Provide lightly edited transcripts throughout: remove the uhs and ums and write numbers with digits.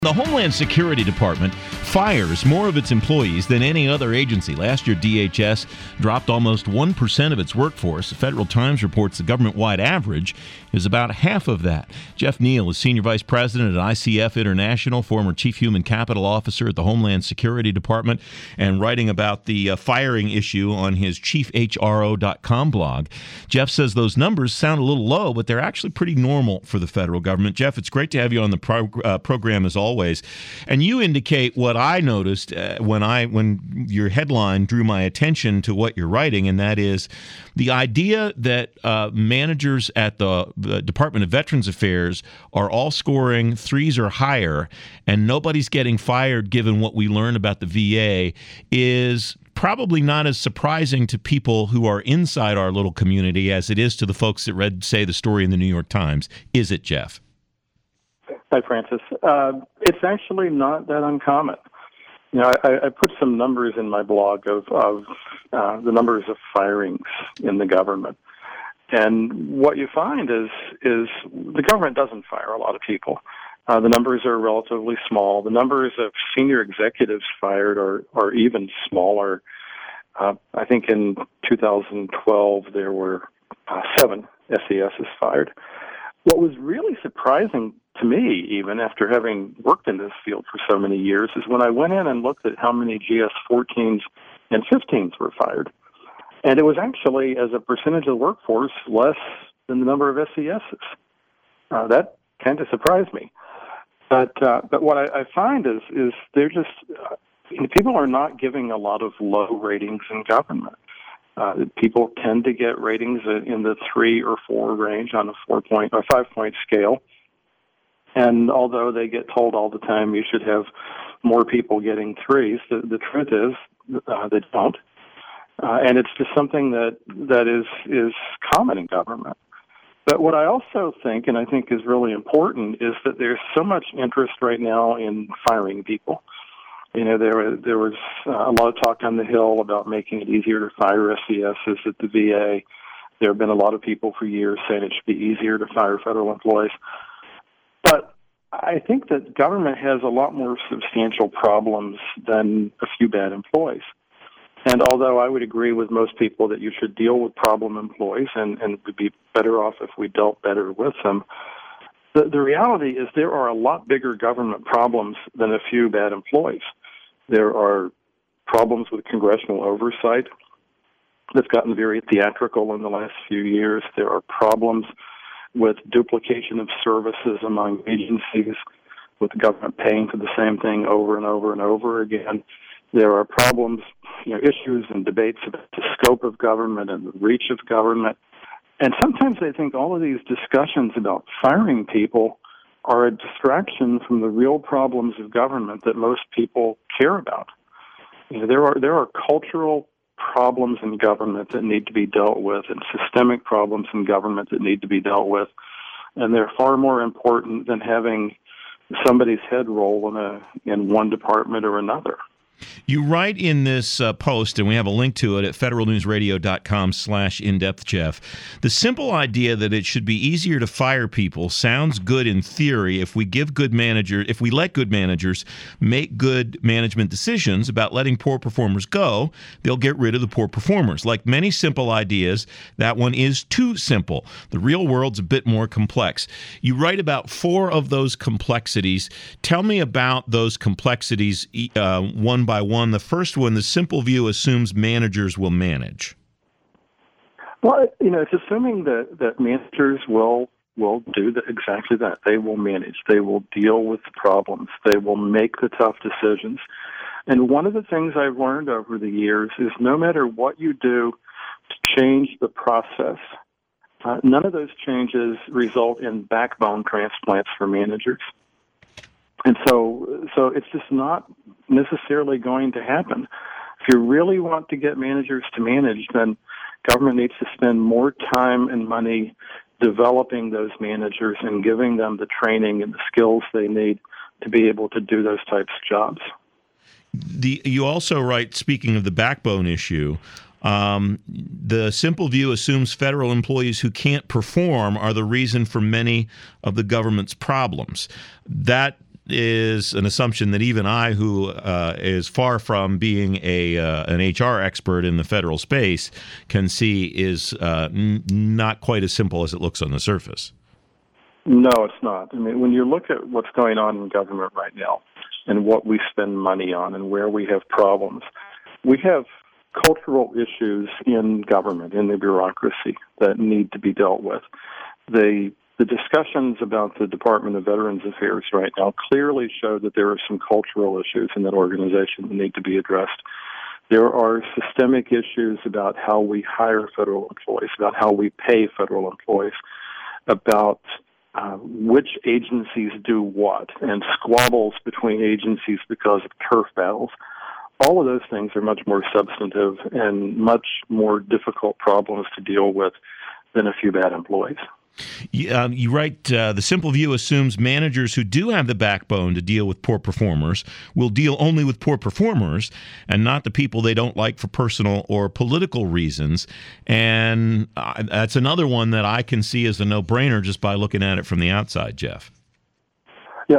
The Homeland Security Department fires more of its employees than any other agency. Last year, DHS dropped almost 1% of its workforce. The Federal Times reports the government-wide average is about half of that. Jeff Neal is Senior Vice President at ICF International, former Chief Human Capital Officer at the Homeland Security Department, and writing about the firing issue on his chiefhro.com blog. Jeff says those numbers sound a little low, but they're actually pretty normal for the federal government. Jeff, it's great to have you on the program as always. And you indicate what I noticed when your headline drew my attention to what you're writing, and that is the idea that managers at the Department of Veterans Affairs are all scoring 3s or higher, and nobody's getting fired given what we learn about the VA is probably not as surprising to people who are inside our little community as it is to the folks that read, say, the story in the New York Times. Is it, Jeff? Hi, Francis. It's actually not that uncommon. You know, I put some numbers in my blog of the numbers of firings in the government. And what you find is the government doesn't fire a lot of people. The numbers are relatively small. The numbers of senior executives fired are even smaller. I think in 2012 there were 7 SESs fired. What was really surprising to me, even after having worked in this field for so many years, is when I went in and looked at how many GS-14s and 15s were fired. And it was actually, as a percentage of the workforce, less than the number of SESs. That kind of surprised me. But what I find is they're just, people are not giving a lot of low ratings in government. People tend to get ratings in the 3 or 4 range on a 4-point or 5-point scale. And although they get told all the time you should have more people getting 3s, the truth is they don't. And it's just something that is common in government. But what I also think, and I think is really important, is that there's so much interest right now in firing people. You know, there was a lot of talk on the Hill about making it easier to fire SESs at the VA. There have been a lot of people for years saying it should be easier to fire federal employees. But I think that government has a lot more substantial problems than a few bad employees. And although I would agree with most people that you should deal with problem employees and would be better off if we dealt better with them, the reality is there are a lot bigger government problems than a few bad employees. There are problems with congressional oversight that's gotten very theatrical in the last few years. There are problems with duplication of services among agencies, with the government paying for the same thing over and over and over again. There are problems, issues and debates about the scope of government and the reach of government. And sometimes I think all of these discussions about firing people are a distraction from the real problems of government that most people care about. There are cultural problems in government that need to be dealt with and systemic problems in government that need to be dealt with. And they're far more important than having somebody's head roll in one department or another. You write in this post, and we have a link to it at federalnewsradio.com/indepth, Jeff. The simple idea that it should be easier to fire people sounds good in theory if we let good managers make good management decisions about letting poor performers go, they'll get rid of the poor performers. Like many simple ideas, that one is too simple. The real world's a bit more complex. You write about 4 of those complexities. Tell me about those complexities one by one. The first one, the simple view assumes managers will manage. Well, it's assuming that managers will do exactly that. They will manage. They will deal with the problems. They will make the tough decisions. And one of the things I've learned over the years is no matter what you do to change the process, none of those changes result in backbone transplants for managers. And so it's just not necessarily going to happen. If you really want to get managers to manage, then government needs to spend more time and money developing those managers and giving them the training and the skills they need to be able to do those types of jobs. You also write, speaking of the backbone issue, the simple view assumes federal employees who can't perform are the reason for many of the government's problems. That is an assumption that even I, who is far from being an HR expert in the federal space, can see is not quite as simple as it looks on the surface. No, it's not. I mean, when you look at what's going on in government right now and what we spend money on and where we have problems, we have cultural issues in government, in the bureaucracy, that need to be dealt with. The discussions about the Department of Veterans Affairs right now clearly show that there are some cultural issues in that organization that need to be addressed. There are systemic issues about how we hire federal employees, about how we pay federal employees, about which agencies do what, and squabbles between agencies because of turf battles. All of those things are much more substantive and much more difficult problems to deal with than a few bad employees. You write, the simple view assumes managers who do have the backbone to deal with poor performers will deal only with poor performers and not the people they don't like for personal or political reasons. And that's another one that I can see as a no-brainer just by looking at it from the outside, Jeff. Yeah,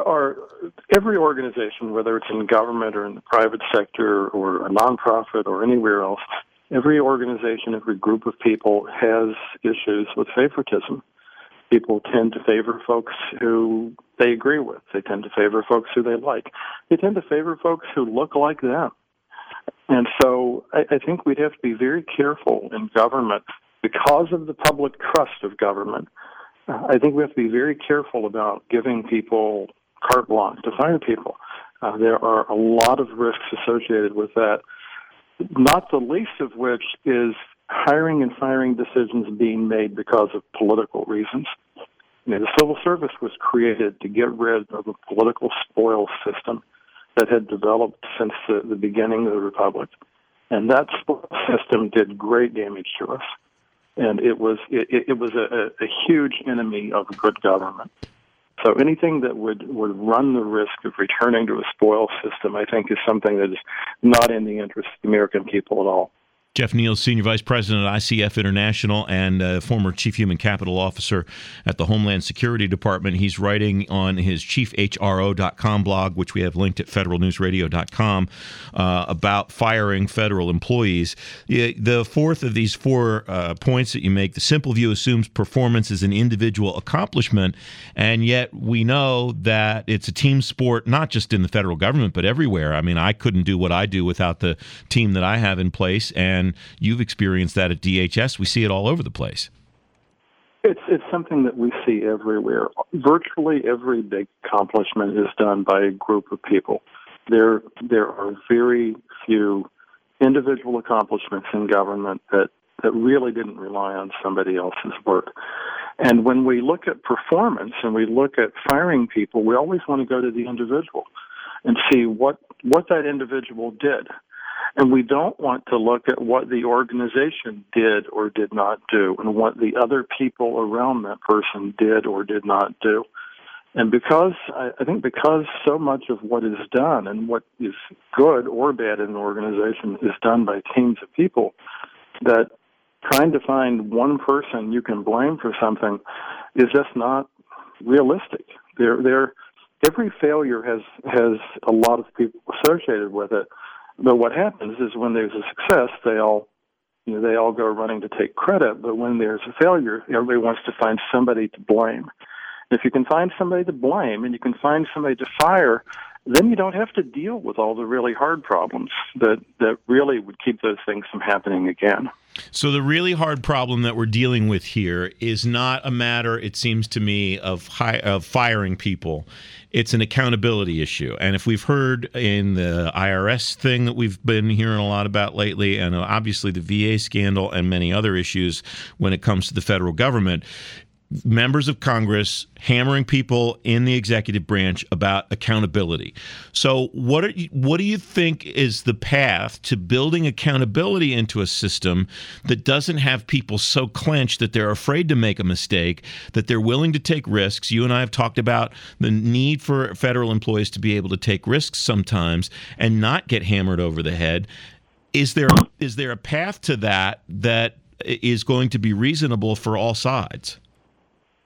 every organization, whether it's in government or in the private sector or a nonprofit or anywhere else, every organization, every group of people has issues with favoritism. People tend to favor folks who they agree with. They tend to favor folks who they like. They tend to favor folks who look like them. And so I think we'd have to be very careful in government because of the public trust of government. I think we have to be very careful about giving people carte blanche to fire people. There are a lot of risks associated with that, not the least of which is hiring and firing decisions being made because of political reasons. The civil service was created to get rid of a political spoils system that had developed since the beginning of the Republic. And that spoils system did great damage to us. And it was a huge enemy of good government. So anything that would run the risk of returning to a spoils system, I think, is something that is not in the interest of the American people at all. Jeff Niels, Senior Vice President at ICF International and former Chief Human Capital Officer at the Homeland Security Department. He's writing on his chiefhro.com blog, which we have linked at federalnewsradio.com, about firing federal employees. The fourth of these 4 points that you make, the simple view assumes performance is an individual accomplishment, and yet we know that it's a team sport, not just in the federal government, but everywhere. I mean, I couldn't do what I do without the team that I have in place, and you've experienced that at DHS. We see it all over the place. It's something that we see everywhere. Virtually every big accomplishment is done by a group of people. There are very few individual accomplishments in government that really didn't rely on somebody else's work. And when we look at performance and we look at firing people, we always want to go to the individual and see what that individual did. And we don't want to look at what the organization did or did not do and what the other people around that person did or did not do. And I think because so much of what is done and what is good or bad in an organization is done by teams of people, that trying to find one person you can blame for something is just not realistic. Every failure has a lot of people associated with it. But what happens is when there's a success, they all go running to take credit. But when there's a failure, everybody wants to find somebody to blame. If you can find somebody to blame and you can find somebody to fire, then you don't have to deal with all the really hard problems that really would keep those things from happening again. So the really hard problem that we're dealing with here is not a matter, it seems to me, of firing people. It's an accountability issue. And if we've heard in the IRS thing that we've been hearing a lot about lately, and obviously the VA scandal and many other issues when it comes to the federal government, members of Congress hammering people in the executive branch about accountability. So what do you think is the path to building accountability into a system that doesn't have people so clenched that they're afraid to make a mistake, that they're willing to take risks? You and I have talked about the need for federal employees to be able to take risks sometimes and not get hammered over the head. Is there a path to that is going to be reasonable for all sides?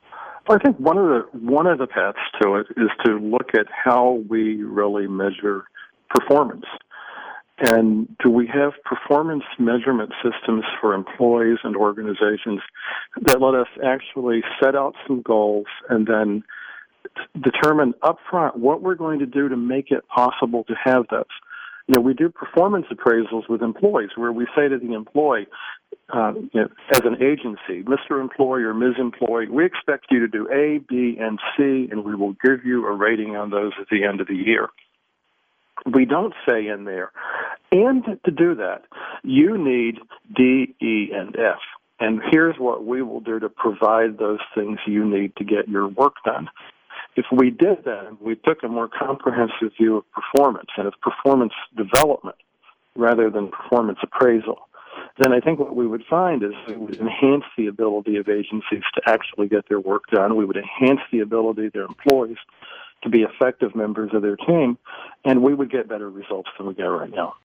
I think one of the paths to it is to look at how we really measure performance. And do we have performance measurement systems for employees and organizations that let us actually set out some goals and then determine upfront what we're going to do to make it possible to have those? We do performance appraisals with employees where we say to the employee, as an agency, Mr. Employee or Ms. Employee, we expect you to do A, B, and C, and we will give you a rating on those at the end of the year. We don't say in there, and to do that, you need D, E, and F. And here's what we will do to provide those things you need to get your work done. If we did that and we took a more comprehensive view of performance and of performance development rather than performance appraisal, then I think what we would find is it would enhance the ability of agencies to actually get their work done. We would enhance the ability of their employees to be effective members of their team, and we would get better results than we get right now.